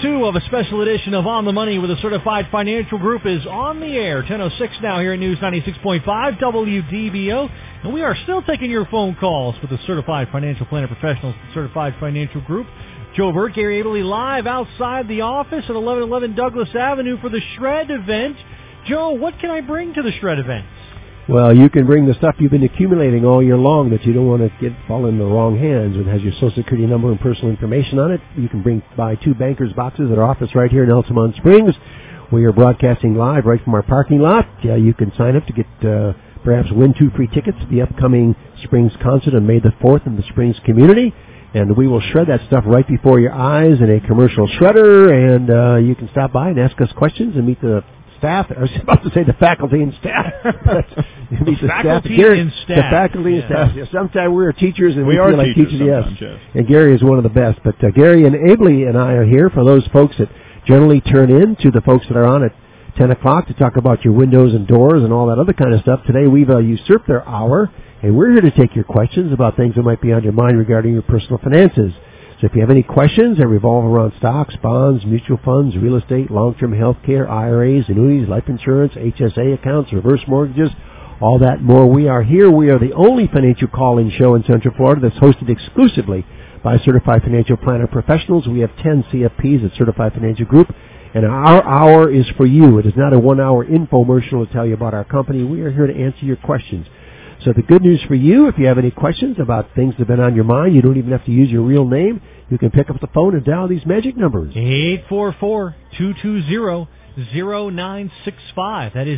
2 of a special edition of On the Money with a Certified Financial Group is on the air. 10:06 now here at News 96.5 WDBO. And we are still taking your phone calls with the Certified Financial Planner Professionals, Certified Financial Group. Joe Burt, Gary Abley live outside the office at 1111 Douglas Avenue for the Shred event. Joe, what can I bring to the Shred event? Well, you can bring the stuff you've been accumulating all year long that you don't want to fall in the wrong hands. It has your Social Security number and personal information on it. You can buy 2 Bankers boxes at our office right here in Altamont Springs. We are broadcasting live right from our parking lot. You can sign up to get perhaps win 2 free tickets to the upcoming Springs concert on May the 4th in the Springs community. And we will shred that stuff right before your eyes in a commercial shredder. And you can stop by and ask us questions and meet the staff. I was about to say the faculty and staff. The faculty and staff. Yeah, sometimes we're teachers and we are feel like teachers. Yes. Yes. And Gary is one of the best. But Gary and Abley and I are here for those folks that generally turn in to the folks that are on at 10 o'clock to talk about your windows and doors and all that other kind of stuff. Today we've usurped their hour, and we're here to take your questions about things that might be on your mind regarding your personal finances. So if you have any questions that revolve around stocks, bonds, mutual funds, real estate, long-term health care, IRAs, annuities, life insurance, HSA accounts, reverse mortgages, all that and more, we are here. We are the only financial call-in show in Central Florida that's hosted exclusively by Certified Financial Planner Professionals. We have 10 CFPs at Certified Financial Group, and our hour is for you. It is not a 1-hour infomercial to tell you about our company. We are here to answer your questions. So the good news for you, if you have any questions about things that have been on your mind, you don't even have to use your real name. You can pick up the phone and dial these magic numbers. 844-220-0965. That is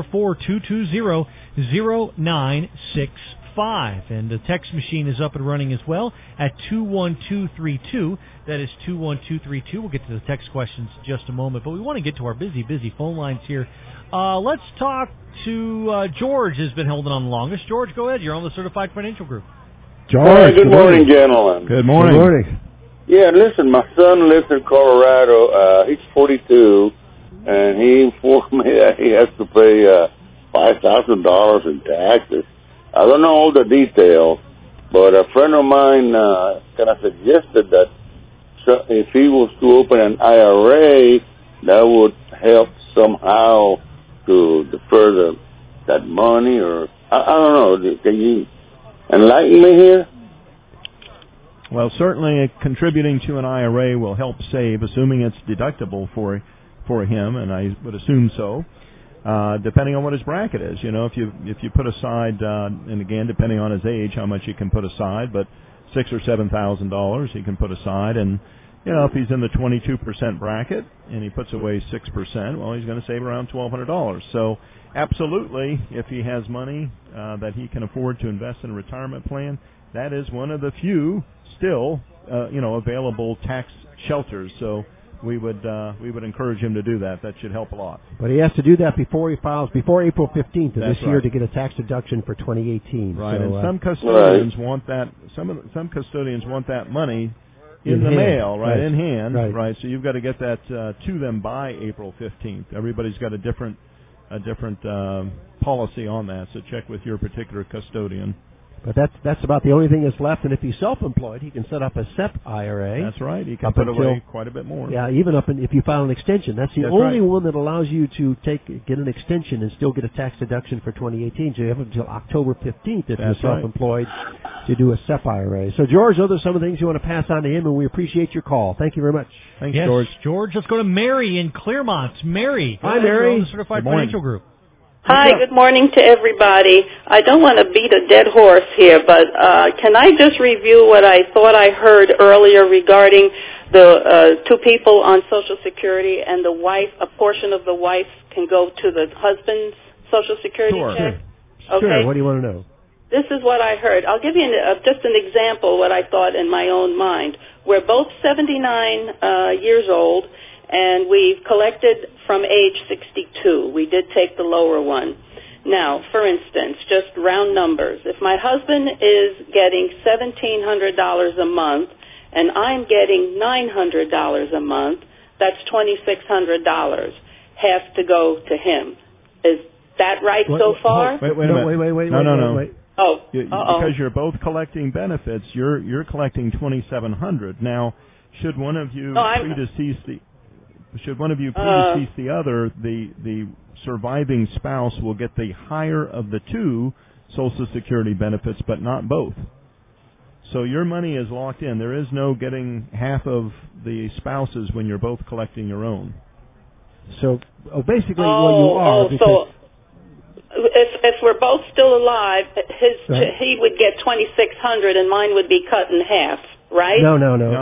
844-220-0965. And the text machine is up and running as well at 21232. That is 21232. We'll get to the text questions in just a moment. But we want to get to our busy phone lines here. Let's talk to George has been holding on the longest. George, go ahead. You're on the Certified Financial Group. George, hey, good morning, gentlemen. Good morning. Good morning. Yeah, listen, my son lives in Colorado. He's 42, and he informed me that he has to pay $5,000 in taxes. I don't know all the details, but a friend of mine kind of suggested that if he was to open an IRA, that would help somehow to defer that money, or I don't know. Can you enlighten me here? Well, certainly contributing to an IRA will help save, assuming it's deductible for him, and I would assume so. Depending on what his bracket is, you know, if you put aside, and again, depending on his age, how much he can put aside, but $6,000 or $7,000 he can put aside, and you know, if he's in the 22% bracket and he puts away 6%, well, he's going to save around $1,200. So, absolutely, if he has money that he can afford to invest in a retirement plan, that is one of the few still, available tax shelters. So, we would encourage him to do that. That should help a lot. But he has to do that before he files, before April 15th of That's this year right. to get a tax deduction for 2018. Right, so, and some custodians want that. Some custodians want that money in the mail, right, in hand, right. So you've got to get that to them by April 15th. Everybody's got a different policy on that. So check with your particular custodian. But that's about the only thing that's left. And if he's self-employed, he can set up a SEP IRA. That's right. He can put away quite a bit more. Yeah, even if you file an extension. That's the only one that allows you to get an extension and still get a tax deduction for 2018. So you have until October 15th if you're self-employed to do a SEP IRA. So, George, those are some of the things you want to pass on to him, and we appreciate your call. Thank you very much. Thanks, George. George, let's go to Mary in Claremont. Mary. Hi, Mary. On the Certified Financial Group. Hi, good morning to everybody. I don't want to beat a dead horse here, but can I just review what I thought I heard earlier regarding the 2 people on Social Security and the wife, a portion of the wife can go to the husband's Social Security check? Sure. Okay. What do you want to know? This is what I heard. I'll give you just an example what I thought in my own mind. We're both 79 years old, and we've collected from age 62. We did take the lower one. Now, for instance, just round numbers. If my husband is getting $1,700 a month and I'm getting $900 a month, that's $2,600. Half to go to him. Is that right so far? Wait a minute. No. Wait. Because you're both collecting benefits, you're collecting $2,700. Now, should one of you predecease the... should one of you predecease the other, the surviving spouse will get the higher of the two Social Security benefits, but not both. So your money is locked in. There is no getting half of the spouses when you're both collecting your own. So basically, when you are, so if we're both still alive, he would get $2,600 and mine would be cut in half, right? No,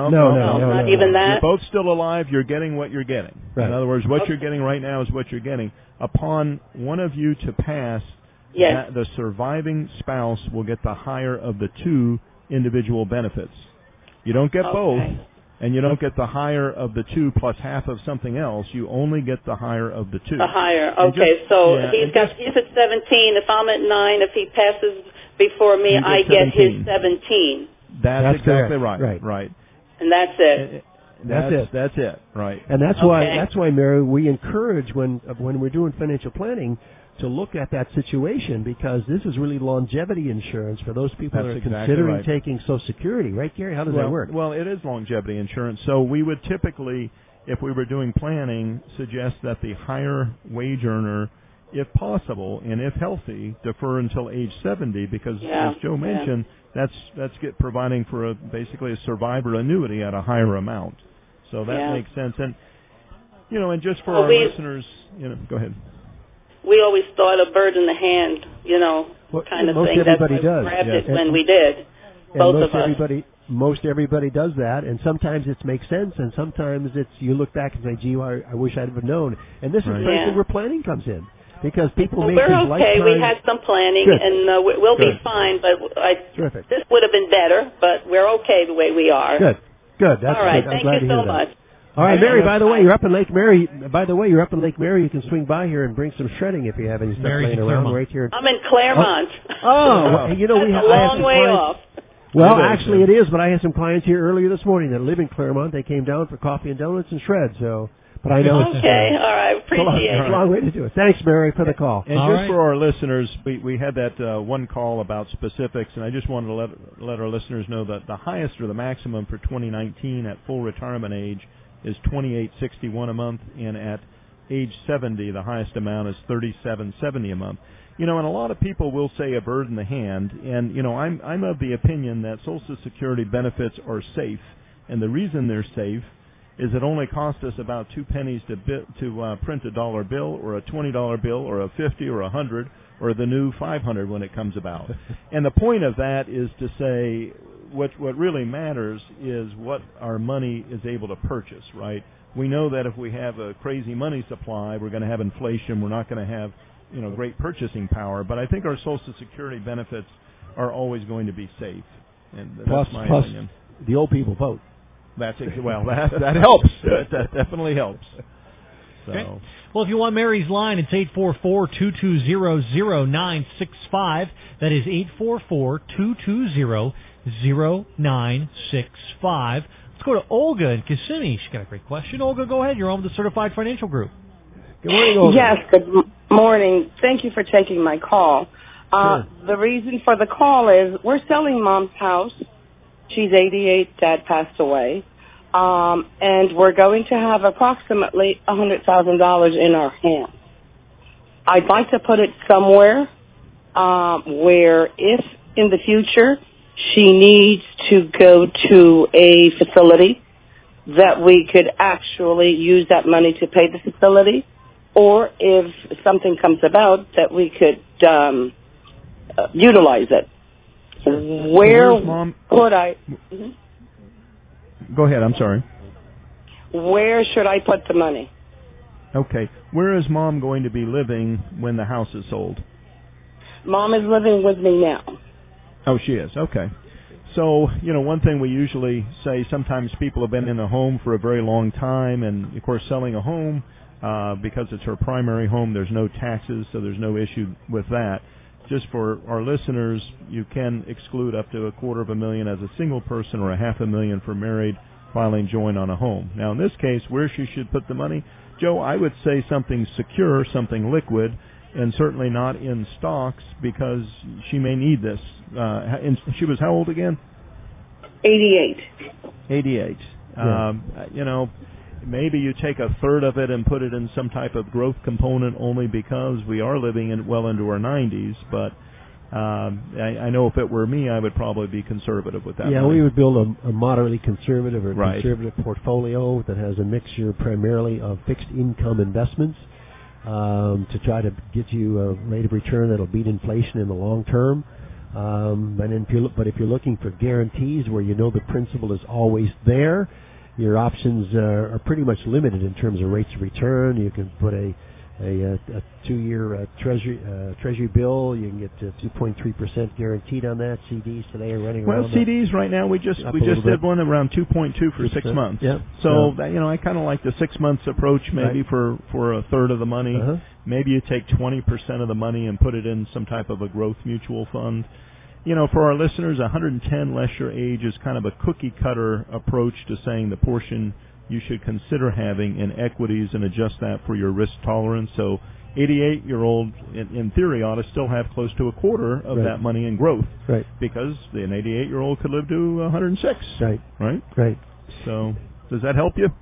not even that. You're both still alive. You're getting what you're getting. Right. In other words, what you're getting right now is what you're getting. Upon one of you to pass, the surviving spouse will get the higher of the two individual benefits. You don't get both, and you don't get the higher of the two plus half of something else. You only get the higher of the two. The higher. Okay, he's at 17. If I'm at 9, if he passes before me, I get his 17. That's exactly correct. Right. And that's it. That's it. Right. And that's why, Mary, we encourage when we're doing financial planning to look at that situation, because this is really longevity insurance for those people that are considering taking Social Security. Right, Gary? How does that work? Well, it is longevity insurance. So we would typically, if we were doing planning, suggest that the higher wage earner, if possible and if healthy, defer until age 70, because as Joe mentioned, that's providing for basically a survivor annuity at a higher amount. So that makes sense. And and just for our listeners, go ahead. We always thought a bird in the hand, kind of thing. That's why we grabbed it when we did. Both of us. Most everybody does that, and sometimes it makes sense, and sometimes you look back and say, gee, I wish I'd have known. And this is precisely where planning comes in, because people make these lifetime... We had some planning, and we'll be fine, but this would have been better, but we're okay the way we are. Good. That's all right. Good. I'm glad to hear so much. All right, Mary, by the way, you're up in Lake Mary. You can swing by here and bring some shredding if you have any stuff laying around right here. I'm in Claremont. We have a long way off. Well, actually it is, but I had some clients here earlier this morning that live in Claremont. They came down for coffee and donuts and shreds, but I know okay, all right, appreciate it. It's a long way to do it. Thanks, Mary, for the call. And for our listeners, we had that one call about specifics, and I just wanted to let our listeners know that the highest or the maximum for 2019 at full retirement age is $28.61 a month, and at age 70, the highest amount is $37.70 a month. And a lot of people will say a bird in the hand, and I'm of the opinion that Social Security benefits are safe, and the reason they're safe is it only costs us about 2 pennies to print a dollar bill, or a $20 bill, or a $50 or a $100, or the new $500 when it comes about. And the point of that is to say, what really matters is what our money is able to purchase, right? We know that if we have a crazy money supply, we're going to have inflation. We're not going to have, great purchasing power. But I think our Social Security benefits are always going to be safe. And that's my opinion. The old people vote. That helps. That definitely helps. So. Okay. Well, if you want Mary's line, it's 844-220-0965. That is 844-220-0965. Let's go to Olga in Kissimmee. She's got a great question. Olga, go ahead. You're on with the Certified Financial Group. Good morning, Olga. Yes, good morning. Thank you for taking my call. Sure. The reason for the call is we're selling Mom's house. She's 88. Dad passed away. And we're going to have approximately $100,000 in our hands. I'd like to put it somewhere where if in the future she needs to go to a facility, that we could actually use that money to pay the facility, or if something comes about, that we could utilize it. Where would I... Mm-hmm. Go ahead, I'm sorry. Where should I put the money? Okay. Where is Mom going to be living when the house is sold? Mom is living with me now. Oh, she is. Okay. So, one thing we usually say, sometimes people have been in a home for a very long time, and, of course, selling a home, because it's her primary home, there's no taxes, so there's no issue with that. Just for our listeners, you can exclude up to $250,000 as a single person, or $500,000 for married filing joint on a home. Now, in this case, where she should put the money, Joe, I would say something secure, something liquid, and certainly not in stocks, because she may need this. And she was how old again? 88. 88. Yeah. maybe you take a third of it and put it in some type of growth component only because we are living in well into our 90s. But I know if it were me, I would probably be conservative with that. Yeah, money. we would build a moderately conservative or Right. conservative portfolio that has a mixture primarily of fixed income investments to try to get you a rate of return that'll beat inflation in the long term. But if you're looking for guarantees where you know the principal is always there, your options are pretty much limited in terms of rates of return. You can put a 2-year treasury bill. You can get 2.3% guaranteed on that. CDs today are running around. Well, CDs right now we just did one around 2.2 for 6 months. Yeah. So I kind of like the 6 months approach maybe Right. for a third of the money. Uh-huh. Maybe you take 20% of the money and put it in some type of a growth mutual fund. For our listeners, 110 less your age is kind of a cookie cutter approach to saying the portion you should consider having in equities and adjust that for your risk tolerance. So 88-year-old, in theory, ought to still have close to a quarter of Right. that money in growth. Right. Because an 88-year-old could live to 106. Right. Right? Right. So does that help you?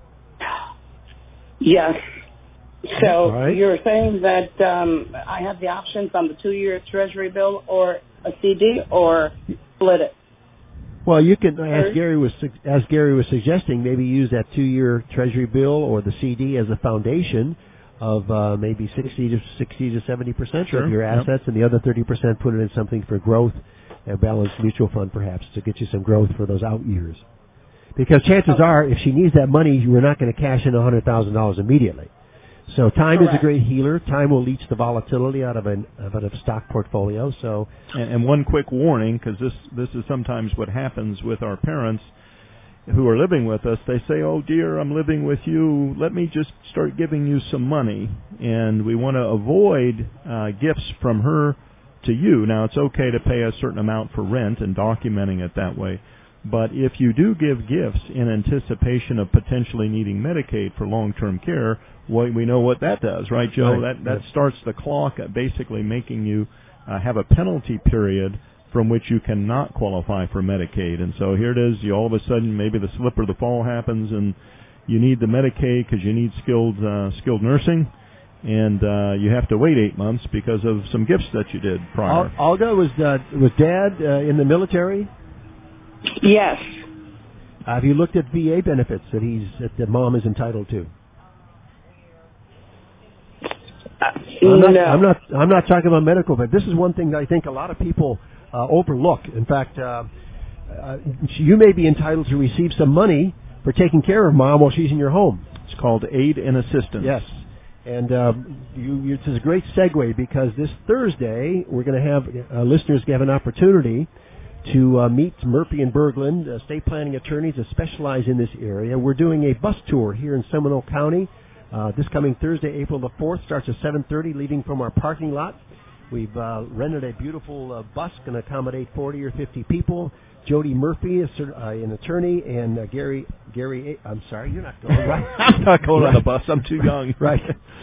Yes. So All right. you're saying that I have the options on the 2-year Treasury bill or a CD or split it? Well, you can, as Gary was suggesting, maybe use that 2-year Treasury bill or the CD as a foundation of maybe 60 to 70% Sure. of your assets, and the other 30% put it in something for growth, a balanced mutual fund perhaps, to get you some growth for those out years. Because chances are, if she needs that money, we're not going to cash in $100,000 immediately. So time is a great healer. Time will leach the volatility out of a stock portfolio. So, and one quick warning, because this is sometimes what happens with our parents who are living with us. They say, "Oh dear, I'm living with you. Let me just start giving you some money." And we want to avoid gifts from her to you. Now, it's okay to pay a certain amount for rent and documenting it that way. But if you do give gifts in anticipation of potentially needing Medicaid for long-term care, we know what that does, right, Joe? Right. That starts the clock at basically making you have a penalty period from which you cannot qualify for Medicaid. And so here it is, you all of a sudden, maybe the slip or the fall happens, and you need the Medicaid because you need skilled nursing, and you have to wait 8 months because of some gifts that you did prior. Olga, was Dad in the military? Yes. Have you looked at VA benefits that Mom is entitled to? I'm not talking about medical, but this is one thing that I think a lot of people overlook. In fact, you may be entitled to receive some money for taking care of Mom while she's in your home. It's called aid and assistance. Yes. And this is a great segue because this Thursday we're going to have listeners have an opportunity to meet Murphy and Berglund, estate planning attorneys that specialize in this area. We're doing a bus tour here in Seminole County. This coming Thursday, April the 4th, starts at 7:30, leaving from our parking lot. We've rented a beautiful bus, going to accommodate 40 or 50 people. Jody Murphy is an attorney, and Gary. I'm sorry, you're not going, right? I'm not going on the bus. I'm too young. Right.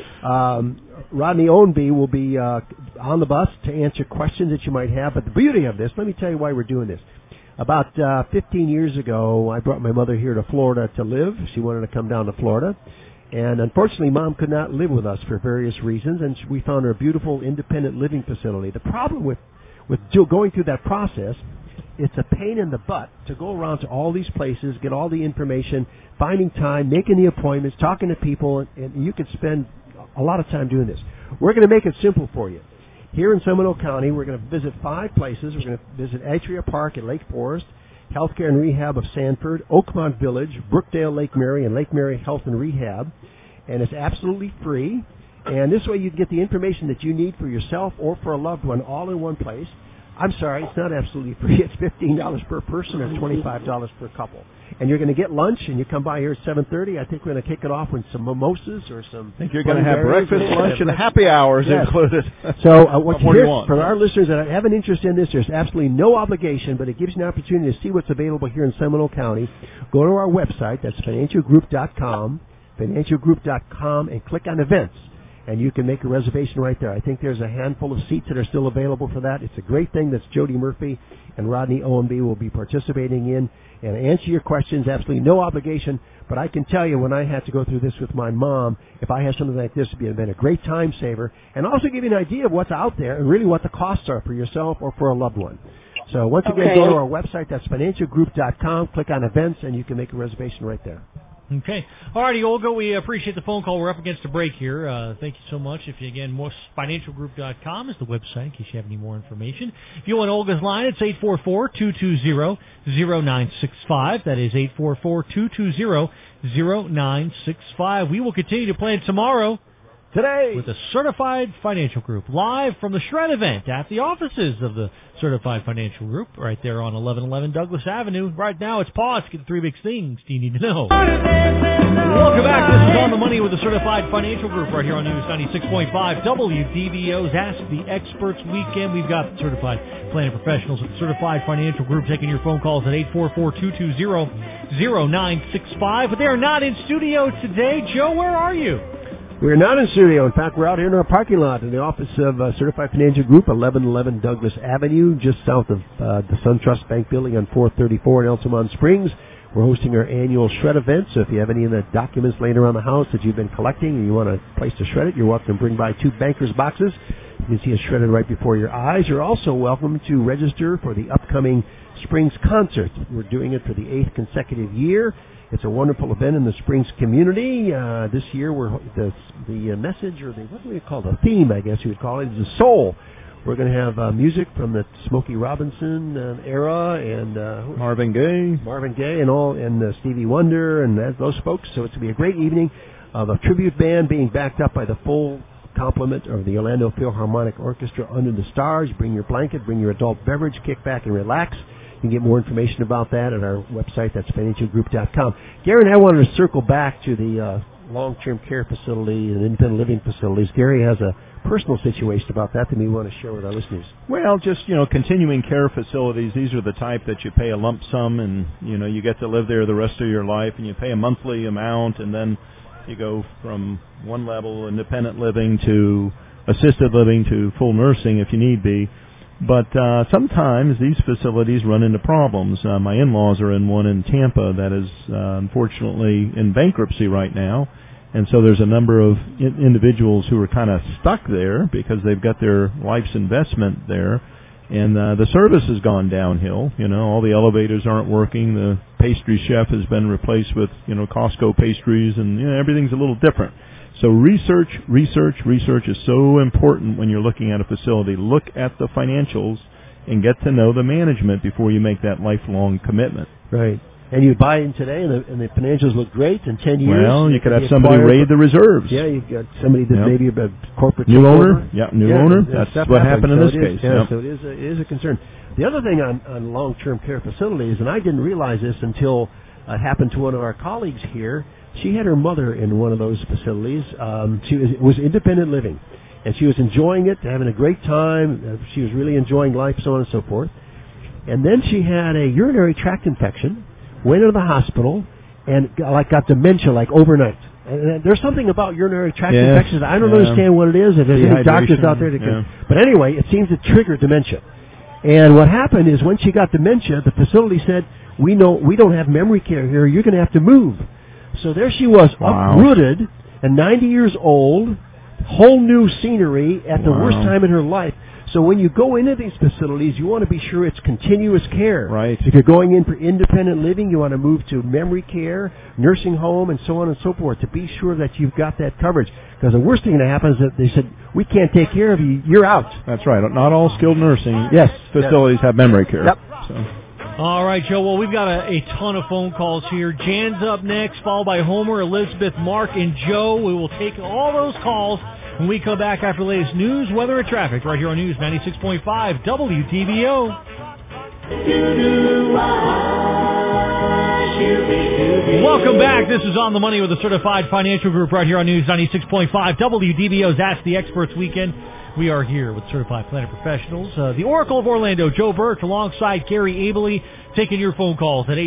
Rodney Ownby will be on the bus to answer questions that you might have. But the beauty of this, let me tell you why we're doing this. About 15 years ago, I brought my mother here to Florida to live. She wanted to come down to Florida. And unfortunately, Mom could not live with us for various reasons, and we found her a beautiful independent living facility. The problem with going through that process, it's a pain in the butt to go around to all these places, get all the information, finding time, making the appointments, talking to people, and you could spend a lot of time doing this. We're going to make it simple for you. Here in Seminole County, we're going to visit 5 places. We're going to visit Atria Park at Lake Forest, Healthcare and Rehab of Sanford, Oakmont Village, Brookdale Lake Mary, and Lake Mary Health and Rehab. And it's absolutely free. And this way you can get the information that you need for yourself or for a loved one all in one place. I'm sorry, it's not absolutely free. It's $15 per person or $25 per couple. And you're going to get lunch, and you come by here at 7:30. I think we're going to kick it off with some mimosas or some... I think you're going to have breakfast, lunch, and happy hours included. So for our listeners that have an interest in this, there's absolutely no obligation, but it gives you an opportunity to see what's available here in Seminole County. Go to our website. That's financialgroup.com, and click on events. and you can make a reservation right there. I think there's a handful of seats that are still available for that. It's a great thing that Jody Murphy and Rodney OMB will be participating in and answer your questions. Absolutely no obligation, but I can tell you when I had to go through this with my mom, if I had something like this, it would have been a great time saver and also give you an idea of what's out there and really what the costs are for yourself or for a loved one. So once again, go to our website. That's financialgroup.com. Click on events, and you can make a reservation right there. Okay. All righty, Olga, we appreciate the phone call. We're up against a break here. Thank you so much. If you, again, financialgroup.com is the website in case you have any more information. If you want Olga's line, it's 844-220-0965. That is 844-220-0965. We will continue to plan tomorrow. Today, with the Certified Financial Group, live from the Shred event at the offices of the Certified Financial Group, right there on 1111 Douglas Avenue. Right now, it's pause. Get the 3 big things you need to know. Welcome back. This is On the Money with the Certified Financial Group, right here on News 96.5 WDBO's Ask the Experts Weekend. We've got certified planning professionals at the Certified Financial Group taking your phone calls at 844-220-0965. But they are not in studio today. Joe, where are you? We're not in studio. In fact, we're out here in our parking lot in the office of Certified Financial Group, 1111 Douglas Avenue, just south of the SunTrust Bank building on 434 in Altamont Springs. We're hosting our annual Shred event, so if you have any of the documents laying around the house that you've been collecting and you want a place to shred it, you're welcome to bring by 2 bankers boxes. You can see it shredded right before your eyes. You're also welcome to register for the upcoming Springs concert. We're doing it for the 8th consecutive year. It's a wonderful event in the Springs community. This year, the message, or what do we call it? The theme, I guess you would call it, is the soul. We're going to have music from the Smokey Robinson era and Marvin Gaye, and Stevie Wonder and those folks. So it's going to be a great evening of a tribute band being backed up by the full complement of the Orlando Philharmonic Orchestra under the stars. Bring your blanket, bring your adult beverage, kick back and relax. You can get more information about that at our website. That's financialgroup.com. Gary and I wanted to circle back to the long-term care facility and independent living facilities. Gary has a personal situation about that we want to share with our listeners. Well, just, continuing care facilities, these are the type that you pay a lump sum and, you get to live there the rest of your life, and you pay a monthly amount, and then you go from one level, independent living, to assisted living, to full nursing if you need be. But sometimes these facilities run into problems. My in-laws are in one in Tampa that is unfortunately in bankruptcy right now. And so there's a number of individuals who are kind of stuck there because they've got their life's investment there. And the service has gone downhill. All the elevators aren't working. The pastry chef has been replaced with, Costco pastries, and everything's a little different. So research is so important when you're looking at a facility. Look at the financials and get to know the management before you make that lifelong commitment. Right. And you buy in today, and the financials look great in 10 years. Well, you could have somebody raid the reserves. Yeah, you've got somebody that maybe a corporate new owner. Yeah, new owner. That's what happened in this case. Yeah, so it is a concern. The other thing on long-term care facilities, and I didn't realize this until it happened to one of our colleagues here. She had her mother in one of those facilities. She was independent living, and she was enjoying it, having a great time. She was really enjoying life, so on and so forth. And then she had a urinary tract infection, went into the hospital, and got dementia overnight. And there's something about urinary tract infections. I don't understand what it is. If there's any doctors out there that can. But anyway, it seems to trigger dementia. And what happened is when she got dementia, the facility said, we don't have memory care here. You're going to have to move. So there she was, uprooted, and 90 years old, whole new scenery at the worst time in her life. So when you go into these facilities, you want to be sure it's continuous care. Right. If you're going in for independent living, you want to move to memory care, nursing home, and so on and so forth to be sure that you've got that coverage. Because the worst thing that happens is that they said, we can't take care of you, you're out. That's right. Not all skilled nursing facilities have memory care. Yep. So. All right, Joe. Well, we've got a ton of phone calls here. Jan's up next, followed by Homer, Elizabeth, Mark, and Joe. We will take all those calls when we come back after the latest news, weather, and traffic right here on News 96.5 WDBO. Welcome back. This is On the Money with the Certified Financial Group right here on News 96.5 WDBO's Ask the Experts Weekend. We are here with Certified Planner Professionals. The Oracle of Orlando, Joe Birch, alongside Gary Abley, taking your phone calls at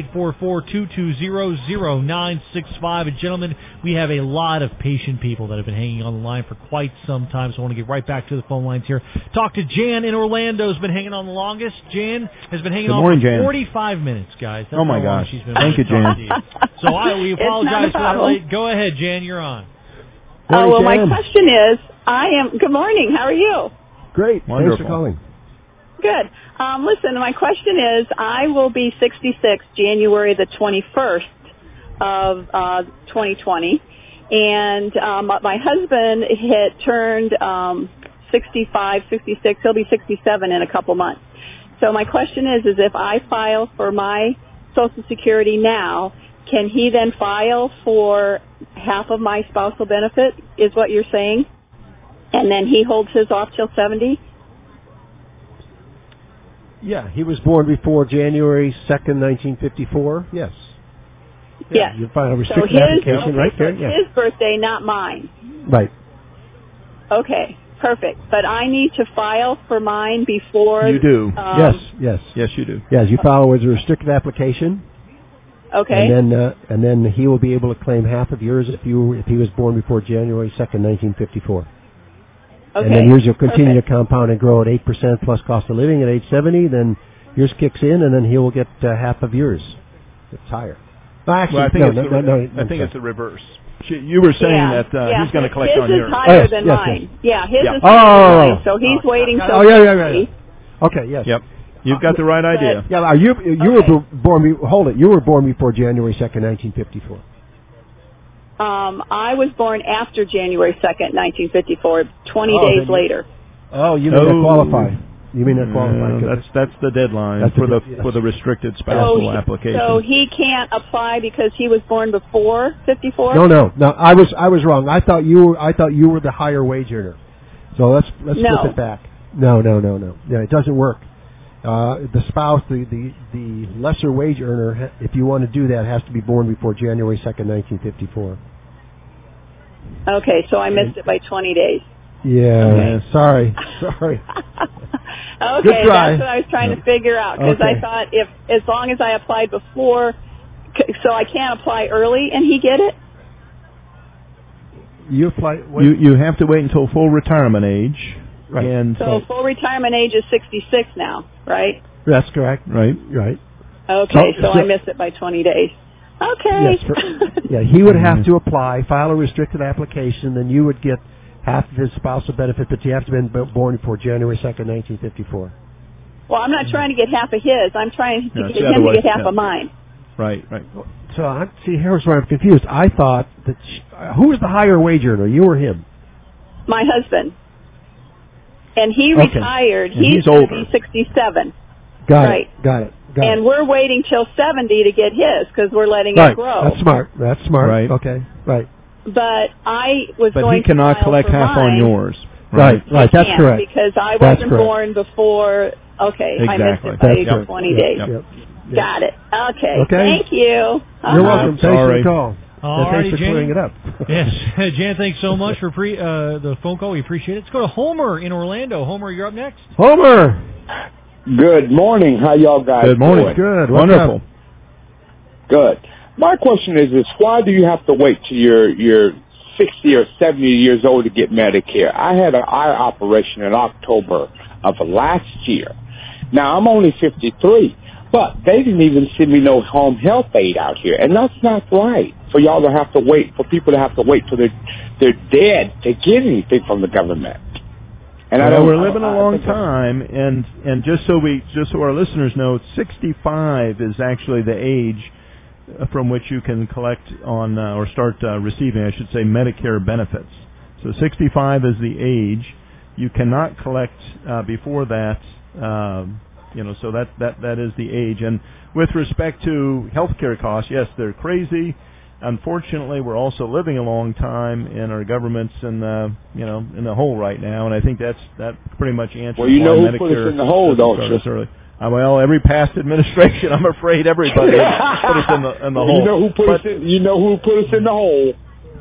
844-220-0965. And gentlemen, we have a lot of patient people that have been hanging on the line for quite some time, so I want to get right back to the phone lines here. Talk to Jan in Orlando, has been hanging on the longest. Jan has been hanging on for Jan. 45 minutes, guys. That's oh, my gosh. She's been Thank you, Jan. So we apologize for that late. Go ahead, Jan, you're on. Well, my question is, good morning, how are you? Great. Wonderful. Thanks for calling. Good. Listen, my question is, I will be 66 January the 21st of 2020, and my husband had turned 65, 66, he'll be 67 in a couple months. So my question is if I file for my Social Security now, can he then file for half of my spousal benefit, is what you're saying? And then he holds his off till 70? Yeah, he was born before January 2nd, 1954. Yes. Yes. You file a restricted application, right there? So his birthday, not mine. Right. Okay, perfect. But I need to file for mine before... You do. Yes, Yes, you do. Yes, you file with a restricted application. Okay. And then he will be able to claim half of yours if he was born before January 2nd, 1954. Okay. And then yours will continue to compound and grow at 8% plus cost of living at age 70. Then yours kicks in, and then he will get half of yours. It's higher. Actually, I think it's the reverse. You were saying that he's going to collect on yours. His is higher than mine. Yeah, his is higher than mine, so he's waiting till... Okay, yes. Yep. You've got the right idea. Yeah, you were born... Hold it. You were born before January 2nd, 1954. I was born after January 2nd, 1954, 20 days later. You mean that qualify. You mean that qualify. That's the deadline for the restricted spousal application. So he can't apply because he was born before 54? No, I was wrong. I thought you were the higher wage earner. So let's flip it back. No. Yeah, it doesn't work. The spouse, the lesser wage earner, if you want to do that, has to be born before January 2nd, 1954. Okay, so I missed it by 20 days. Yeah, okay. Sorry. Okay, good try. That's what I was trying to figure out, because I thought as long as I applied before, so I can't apply early and he get it? You apply... You have to wait until full retirement age. Right. And so full retirement age is 66 now, right? That's correct. Right. Okay, so I missed it by 20 days. Okay. Yes, he would have to apply, file a restricted application, then you would get half of his spousal benefit, but you have to have been born before January 2nd, 1954. Well, I'm not trying to get half of his. I'm trying to get him to get half of mine. Right. So, here's where I'm confused. I thought that... who was the higher wage earner, you or him? My husband. And he retired. And he's older. Going to be 67. Got it. And we're waiting till 70 to get his because we're letting it grow. That's smart. Right. Okay. Right. But I was but going he cannot to collect half mine. on yours. Right. That's correct. Because I wasn't born before. Okay. Exactly. I missed it by 20 days. Yep. Got it. Okay. Thank you. You're welcome. Thanks for the call. Thanks for clearing it up. Yes, Jan, thanks so much for the phone call. We appreciate it. Let's go to Homer in Orlando. Homer, you're up next. Homer! Good morning. How y'all guys Good morning. doing? Good. Wonderful. Good. My question is why do you have to wait till you're 60 or 70 years old to get Medicare? I had an eye operation in October of last year. Now, I'm only 53, but they didn't even send me no home health aid out here, and that's not right. For y'all to have to wait, for people to have to wait till they're dead to get anything from the government. And we're living a long time, and just so our listeners know, 65 is actually the age from which you can collect on or start receiving, I should say, Medicare benefits. So 65 is the age. You cannot collect before that. So that is the age. And with respect to healthcare costs, yes, they're crazy. Unfortunately, we're also living a long time, and our government's in the hole right now. And I think that pretty much answers. Well, you know who Medicare put us in the hole, don't you? Well, every past administration, I'm afraid everybody put us in the hole. You know who put us in the hole.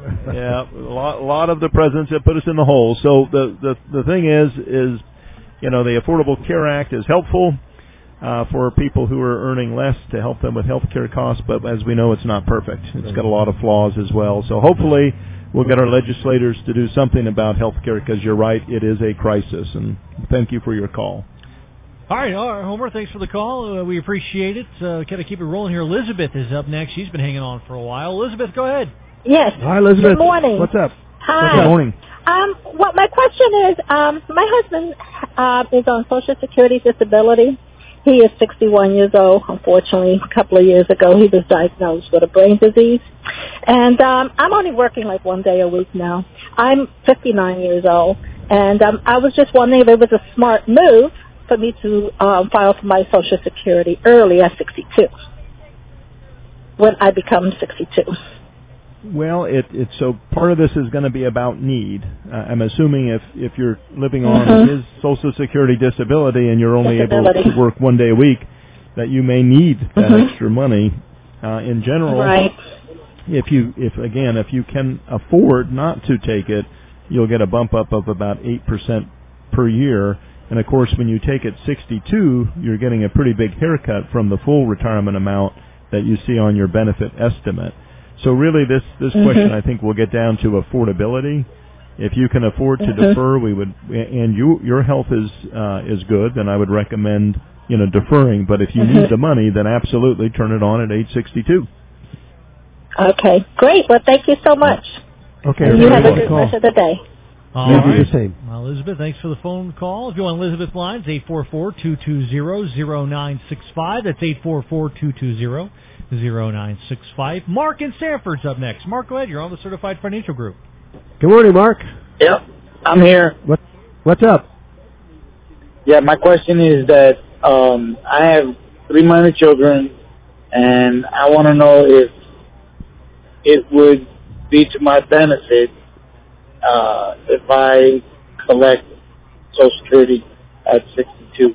Yeah, a lot of the presidents have put us in the hole. So the thing is, you know, the Affordable Care Act is helpful for people who are earning less to help them with health care costs, but as we know, it's not perfect. It's got a lot of flaws as well. So hopefully we'll get our legislators to do something about health care, because you're right, it is a crisis. And thank you for your call. All right, Homer, thanks for the call. We appreciate it. Got to keep it rolling here. Elizabeth is up next. She's been hanging on for a while. Elizabeth, go ahead. Yes. Hi, Elizabeth. Good morning. What's up? Hi. Good morning. Well, my question is, my husband is on Social Security disability. He is 61 years old. Unfortunately, a couple of years ago, he was diagnosed with a brain disease. And I'm only working like 1 day a week now. I'm 59 years old. And I was just wondering if it was a smart move for me to file for my Social Security early at 62, when I become 62. Well, it's so part of this is going to be about need. I'm assuming if you're living on his Social Security disability and you're only able to work 1 day a week, that you may need that extra money. In general, right. If you can afford not to take it, you'll get a bump up of about 8% per year. And of course, when you take it 62, you're getting a pretty big haircut from the full retirement amount that you see on your benefit estimate. So really, this question, I think, will get down to affordability. If you can afford to defer, we would, and your health is good, then I would recommend deferring. But if you need the money, then absolutely turn it on at age 62. Okay, great. Well, thank you so much. Okay, and you have a good rest of the day. All right. The same. Well, Elizabeth, thanks for the phone call. If you want Elizabeth lines, 844-220-0965. That's 844-220-0965. Mark in Sanford's up next. Mark, go ahead. You're on the Certified Financial Group. Good morning, Mark. Yep, I'm here. What's up? Yeah, my question is that I have 3 minor children, and I want to know if it would be to my benefit if I collect Social Security at 62.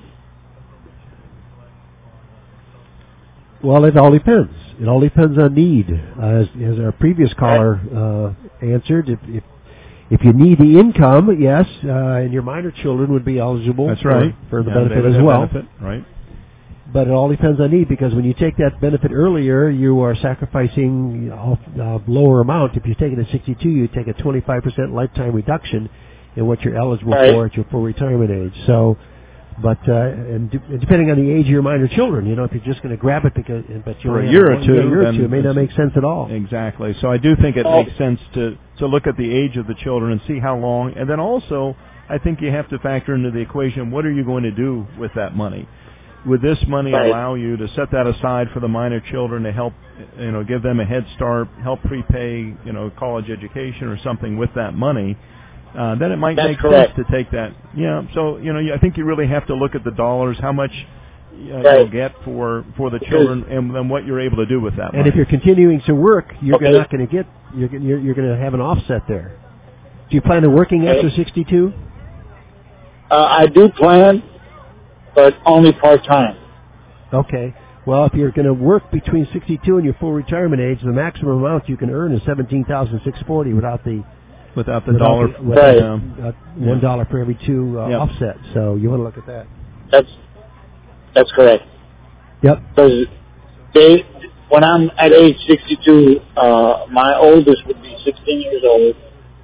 Well, it all depends. It all depends on need. As our previous caller answered, if you need the income, yes, and your minor children would be eligible. That's right. for the benefit as well. Benefit, right. But it all depends on need, because when you take that benefit earlier, you are sacrificing a lower amount. If you take it at 62, you take a 25% lifetime reduction in what you're eligible for at your full retirement age. So, but depending on the age of your minor children, if you're just going to grab it but you're for a year or two, it may not make sense at all. Exactly. So I do think it makes sense to look at the age of the children and see how long, and then also I think you have to factor into the equation, what are you going to do with that money? Would this money allow you to set that aside for the minor children to help, give them a head start, help prepay, college education or something with that money? Then it might make sense to take that. Yeah. So I think you really have to look at the dollars, how much you'll get for the children, and then what you're able to do with that money. And if you're continuing to work, you're not going to get you're going to have an offset there. Do you plan on working after 62? I do plan, but only part-time. Okay. Well, if you're going to work between 62 and your full retirement age, the maximum amount you can earn is $17,640 without the dollar, $1 for every 2 offset. So you want to look at that. That's correct. Yep. Because when I'm at age 62, my oldest would be 16 years old.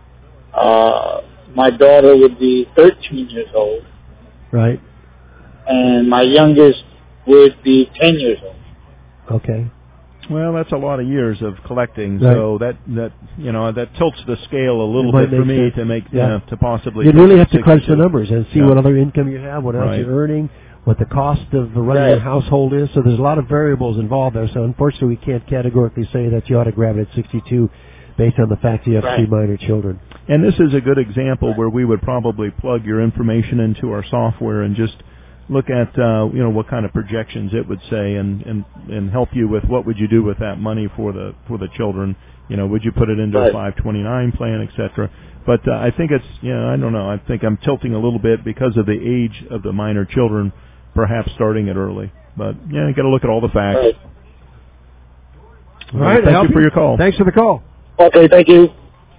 My daughter would be 13 years old. Right. And my youngest would be 10 years old. Okay. Well, that's a lot of years of collecting, right. So that tilts the scale a little bit for me to make to possibly. You really have to crunch the numbers and see what other income you have, what else you're earning, what the cost of running your household is. So there's a lot of variables involved there. So unfortunately, we can't categorically say that you ought to grab it at 62 based on the fact that you have 3 minor children. And this is a good example where we would probably plug your information into our software and just look at what kind of projections it would say and help you with what would you do with that money for the children. Would you put it into a 529 plan, etc. But I think it's I don't know. I think I'm tilting a little bit because of the age of the minor children, perhaps starting it early. But you got to look at all the facts. Right. All right. Thank you for your call. Thanks for the call. Okay, thank you.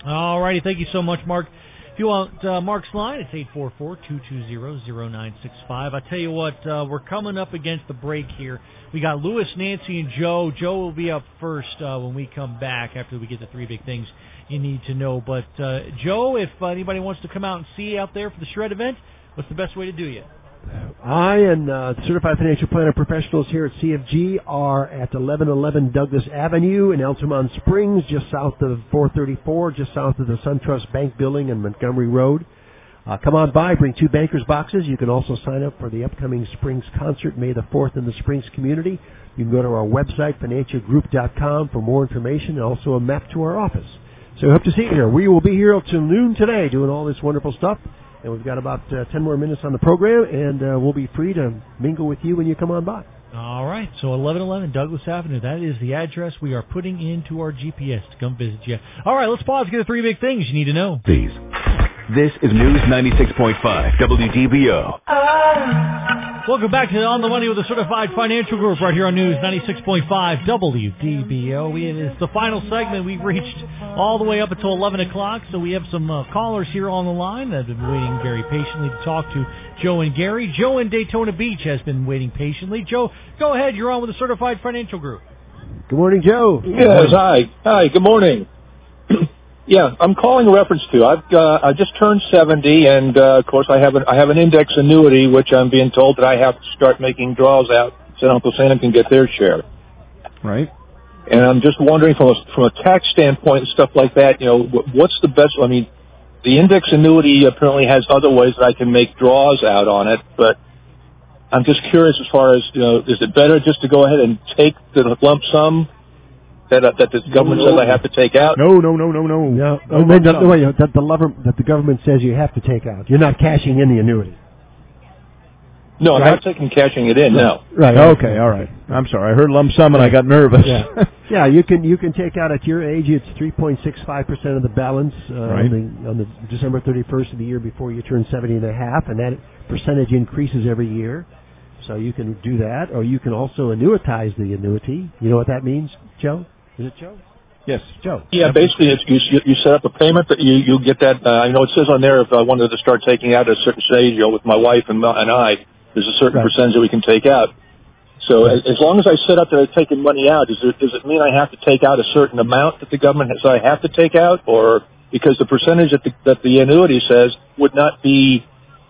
All righty. Thank you so much, Mark. If you want Mark's line, it's 844-220-0965. I tell you what, we're coming up against the break here. We got Louis, Nancy, and Joe. Joe will be up first when we come back after we get the three big things you need to know. But, Joe, if anybody wants to come out and see you out there for the Shred event, what's the best way to do you? I and Certified Financial Planner professionals here at CFG are at 1111 Douglas Avenue in Altamont Springs, just south of 434, just south of the SunTrust Bank Building and Montgomery Road. Come on by, bring 2 Bankers boxes. You can also sign up for the upcoming Springs concert, May the 4th in the Springs community. You can go to our website, financialgroup.com, for more information and also a map to our office. So we hope to see you here. We will be here till noon today doing all this wonderful stuff. And we've got about 10 more minutes on the program, and we'll be free to mingle with you when you come on by. All right, so 1111 Douglas Avenue, that is the address we are putting into our GPS to come visit you. All right, let's pause and get the three big things you need to know. Please. This is News 96.5 WDBO. Welcome back to On the Money with the Certified Financial Group right here on News 96.5 WDBO. It is the final segment. We've reached all the way up until 11 o'clock, so we have some callers here on the line that have been waiting very patiently to talk to Joe and Gary. Joe in Daytona Beach has been waiting patiently. Joe, go ahead. You're on with the Certified Financial Group. Good morning, Joe. Yes, hi. Hi, good morning. Yeah, I'm calling in reference to I just turned 70, and of course I have an index annuity, which I'm being told that I have to start making draws out so Uncle Santa can get their share. Right. And I'm just wondering from a tax standpoint and stuff like that, what's the best? I mean, the index annuity apparently has other ways that I can make draws out on it, but I'm just curious as far as is it better just to go ahead and take the lump sum that the government says I have to take out? No. That the government says you have to take out. You're not cashing in the annuity. No, I'm not cashing it in. No. Right. Okay. All right. I'm sorry. I heard lump sum and I got nervous. Yeah. Yeah. You can take out at your age. It's 3.65% of the balance on the December 31st of the year before you turn 70 and a half, and that percentage increases every year. So you can do that, or you can also annuitize the annuity. You know what that means, Joe? Is it Joe? Yes, Joe. Yeah, basically, you set up a payment that you get that. I know it says on there if I wanted to start taking out at a certain stage, with my wife and I, there's a certain percentage that we can take out. So as long as I set up that I'm taking money out, does it mean I have to take out a certain amount that the government says I have to take out, or because the percentage that the annuity says would not be,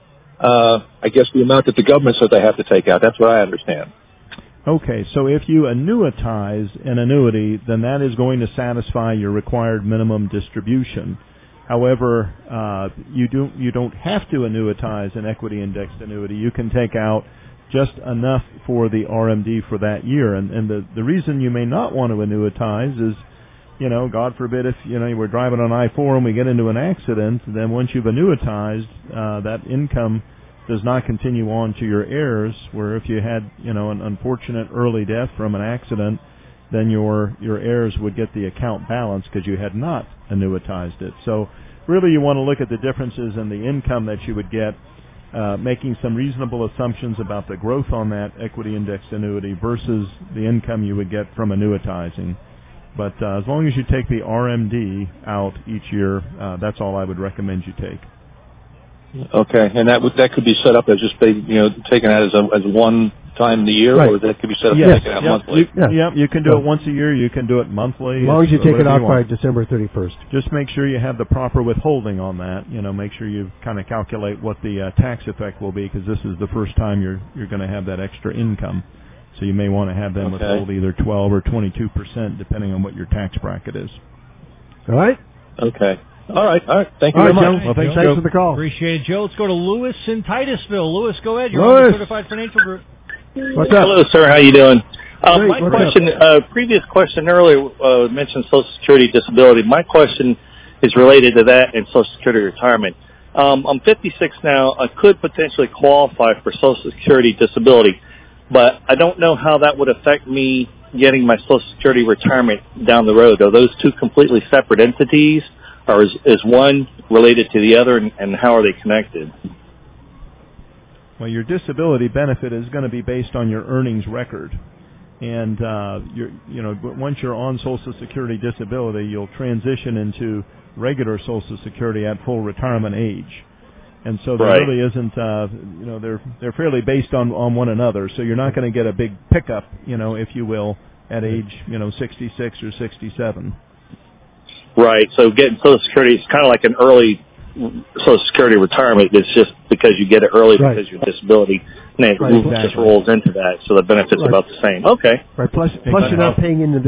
I guess, the amount that the government says I have to take out? That's what I understand. Okay, so if you annuitize an annuity, then that is going to satisfy your required minimum distribution. However, you don't have to annuitize an equity indexed annuity. You can take out just enough for the RMD for that year. And the reason you may not want to annuitize is, God forbid if, we're driving on I-4 and we get into an accident, then once you've annuitized, that income does not continue on to your heirs, where if you had, an unfortunate early death from an accident, then your heirs would get the account balance because you had not annuitized it. So really you want to look at the differences in the income that you would get, making some reasonable assumptions about the growth on that equity indexed annuity versus the income you would get from annuitizing. But as long as you take the RMD out each year, that's all I would recommend you take. Okay, and that could be set up as just taken out as one time a year, or that could be set up as taken out monthly. You can do it once a year. You can do it monthly. As long as you take it out by December 31st. Just make sure you have the proper withholding on that. Make sure you kind of calculate what the tax effect will be, because this is the first time you're going to have that extra income. So you may want to have them withhold either 12 or 22%, depending on what your tax bracket is. All right. Okay. All right. Thank you very much. Joe. Well, thanks for the call. Appreciate it, Joe. Let's go to Lewis in Titusville. Lewis, go ahead. You're on the Certified Financial Group. What's up? Hello, sir. How you doing? Great. My question, previous question earlier mentioned Social Security disability. My question is related to that and Social Security retirement. I'm 56 now. I could potentially qualify for Social Security disability, but I don't know how that would affect me getting my Social Security retirement down the road. Are those two completely separate entities, or is one related to the other, and how are they connected? Well, your disability benefit is going to be based on your earnings record. And once you're on Social Security disability, you'll transition into regular Social Security at full retirement age. And so there really isn't, they're fairly based on one another. So you're not going to get a big pickup, if you will, at age, 66 or 67. Right. So getting Social Security is kind of like an early Social Security retirement. It's just because you get it early because of your disability, and it just rolls into that. So the benefit's about the same. Okay. Right. Plus you're not paying into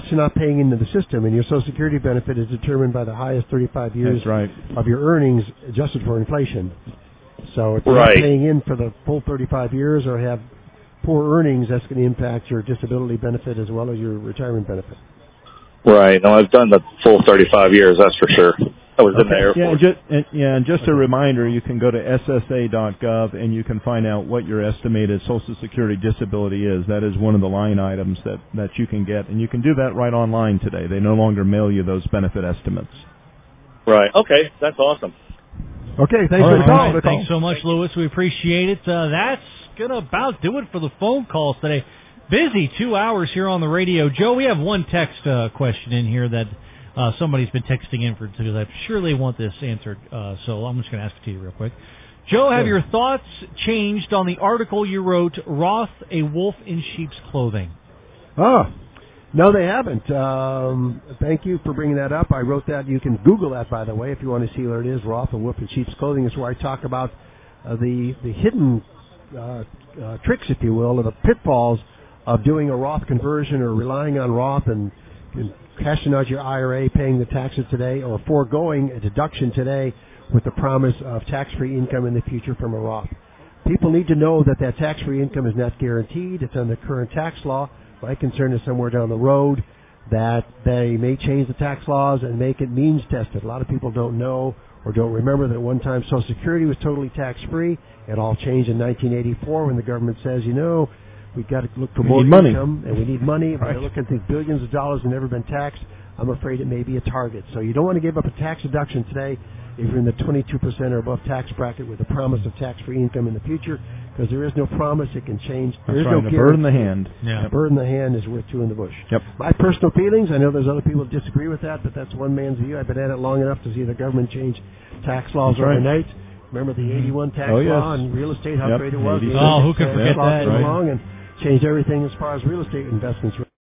the system, and your Social Security benefit is determined by the highest 35 years of your earnings adjusted for inflation. So if you're not paying in for the full 35 years or have poor earnings, that's going to impact your disability benefit as well as your retirement benefit. Right. No, I've done the full 35 years, that's for sure. I was in the Air Force. And just a reminder, you can go to SSA.gov and you can find out what your estimated Social Security disability is. That is one of the line items that you can get. And you can do that right online today. They no longer mail you those benefit estimates. Right. Okay. That's awesome. Okay. Thanks for the call. Right. Thanks so much, Louis. We appreciate it. That's going to about do it for the phone calls today. Busy 2 hours here on the radio. Joe, we have one text question in here that somebody's been texting in because I surely want this answered. So I'm just going to ask it to you real quick. Joe, have your thoughts changed on the article you wrote, Roth, a Wolf in Sheep's Clothing? Oh, no, they haven't. Thank you for bringing that up. I wrote that. You can Google that, by the way, if you want to see what it is. Roth, a Wolf in Sheep's Clothing is where I talk about the hidden tricks, if you will, or the pitfalls of doing a Roth conversion or relying on Roth and cashing out your IRA, paying the taxes today, or foregoing a deduction today with the promise of tax-free income in the future from a Roth. People need to know that tax-free income is not guaranteed. It's under current tax law. My concern is somewhere down the road that they may change the tax laws and make it means tested. A lot of people don't know or don't remember that at one time Social Security was totally tax-free. It all changed in 1984 when the government says, we've got to look for more income, and we need money. We're looking at these billions of dollars that have never been taxed. I'm afraid it may be a target. So you don't want to give up a tax deduction today if you're in the 22% or above tax bracket with the promise of tax-free income in the future, because there is no promise. It can change. There is no guarantee. A bird in the hand. Yeah. A bird in the hand is worth two in the bush. Yep. My personal feelings, I know there's other people that disagree with that, but that's one man's view. I've been at it long enough to see the government change tax laws overnight. Remember the 81 tax law on real estate, how great it was? Oh, who can forget that? Along and changed everything as far as real estate investments.